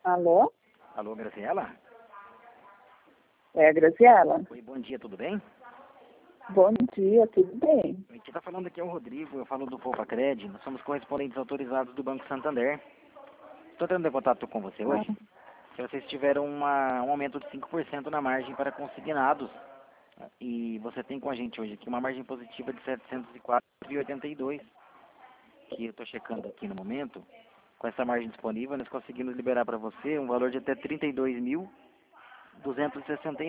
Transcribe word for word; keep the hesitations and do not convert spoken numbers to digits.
Alô? Alô, Graciela? É a Graciela? Oi, bom dia, tudo bem? Bom dia, tudo bem? Quem está falando aqui é o Rodrigo, eu falo do Poupa-Cred, nós somos correspondentes autorizados do Banco Santander. Estou tendo contato com você Ah, hoje, que vocês tiveram uma, um aumento de cinco por cento na margem para consignados, e você tem com a gente hoje aqui uma margem positiva de setecentos e quatro vírgula oitenta e dois, que eu estou checando aqui no momento. Com essa margem disponível, nós conseguimos liberar para você um valor de até trinta e dois mil duzentos e sessenta e